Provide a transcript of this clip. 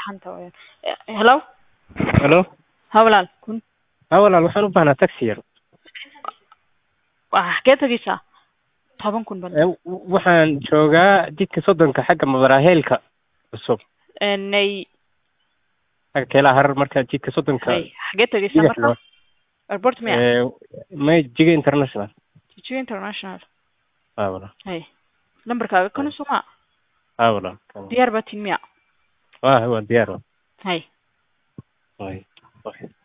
saxanta weeyaan. Hello Hello. ha walaal kun Walaal waxaan u baahnaa taxi yar. xagee tagaysaa 10,000 bal Waxaan joogaa jidka soddonka xagga Mabaraheelka cusub. nay Xagga Keela Harar marka jidka soddonka. xagee tagaysaa marka airport miya May Jiga International. Chichi International Walaal. hay lambarkaaga kana suma Walaal. diyaar baa tin miya Waa diyaar. hay Way.